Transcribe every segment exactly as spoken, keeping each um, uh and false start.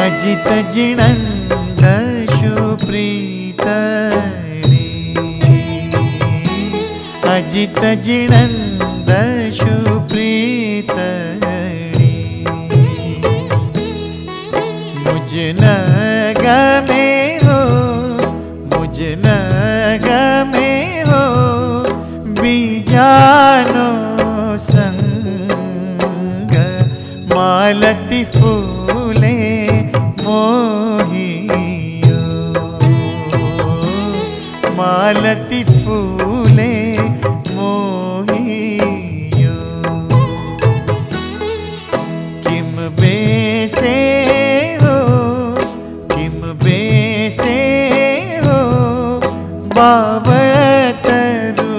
अजित जिणन्द शुप्रीतणी अजित जिणन्द शुप्रीतणी मुझ न गमे हो मुझ न गमे हो बीजानो संग मालती फूले मोहियो मालती फूले मोहियो किम बेसे हो किम बेसे हो बावतरु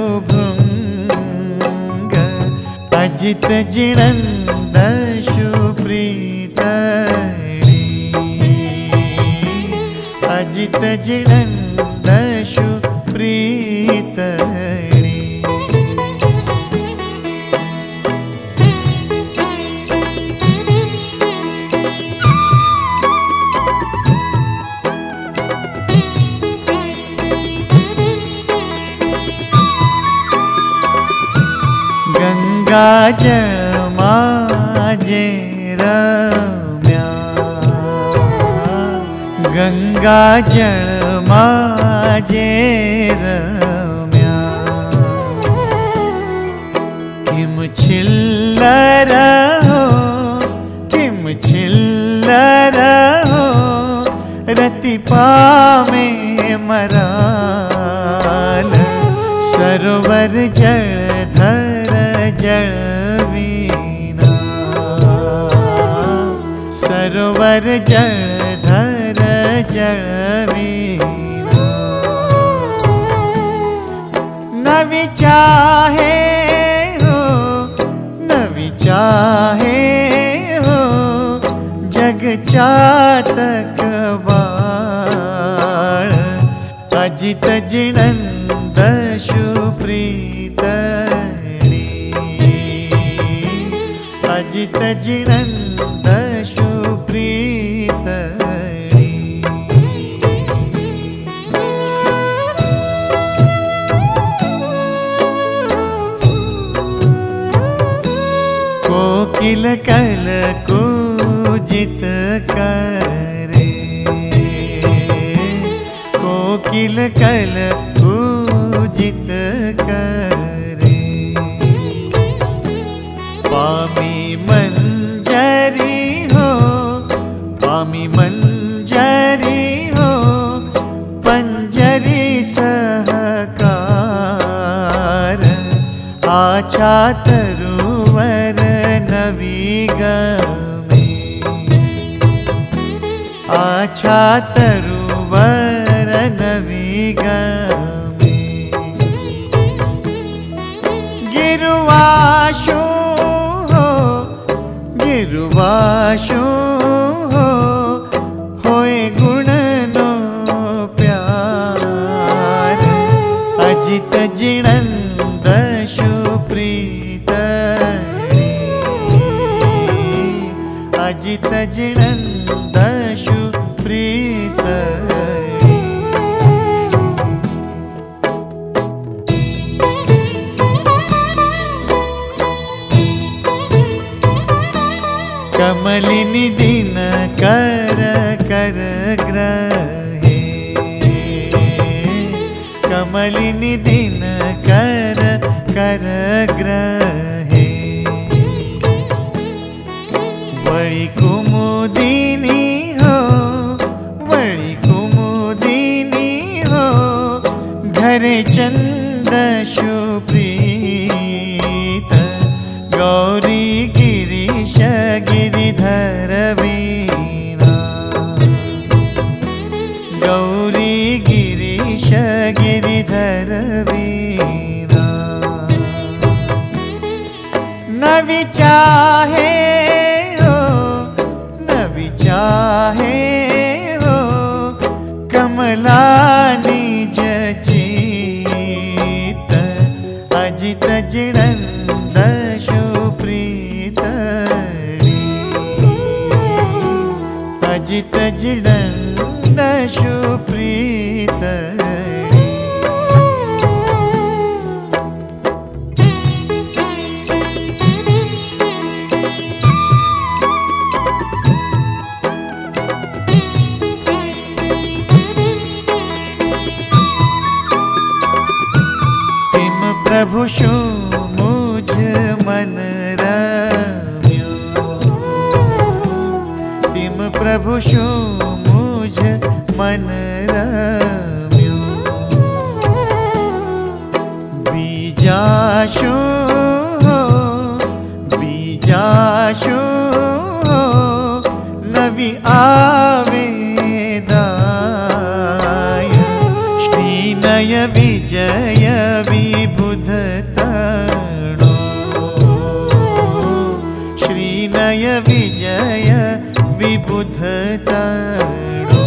भृंग अजित जिणन्द शुप्रीतणी अजित जिणन्द शुप्रीतणी गंगा जल माजे रम्या गंगा जल माजे रम्या किम छिल्लर हो किम छिल्लर हो रति पामे मराल सरोवर जलधर जलवीना सरोवर जलधर जलवीना न विचाहे हो न विचाहे हो जग चातक बाण अजित जिणन्द शुप्रीतणी अजित जिणन्द शुप्रीतणी कोकिल कल कूजित करे कोकिल कल कूजित करे पामी मंजरी हो पामी मंजरी हो पंजरी सहकार आछा तरुवर नवीगमे आछा तरुवर नवीगमे गिरुवाशु हो गिरुवाशु हो होए गुण नो प्यार अजित जिणन्द शुप्रीतणी अजित जिणन्द शुप्रीतणी कमलिनी दिन कर कर ग्रहे कमलिनी दिन कर कर ग्रहे बड़ी कुमुदिनी हो बड़ी कुमुदिनी हो घरे चंद शुप्रीत गौरी गिरीश गिरिधर वीणा गौरी गिरीश गिरिधर वीणा न विचाहे हो न विचाहे हो कमला निज चित अजित जिणन्द शुप्रीतणी अजित जिणन्द सुप्रीतड़ी प्रभु शू मुझ मन रम्यो, तिम प्रभु शू मुझ मन रम्यो, बीजाशु बीजाशु नवी आवेदाय, श्रीनय विजय विबुध तणो, श्रीनय विजय विबुध तणो,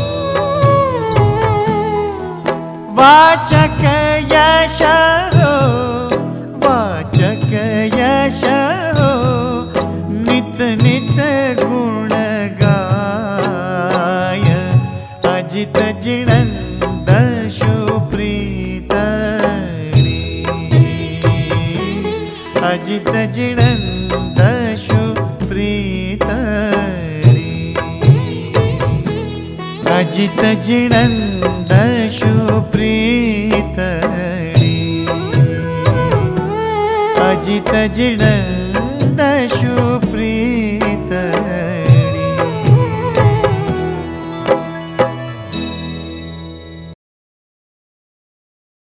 वाचक यश हो वाचक यश हो, नित नित गुण गाय, अजित जिणन्द सुप्रीतड़ी, अजित जिणन्द सुप्रीतड़ी, अजित जिणन्द सुप्रीतड़ी, अजित जिणन्द सुप्रीतड़ी।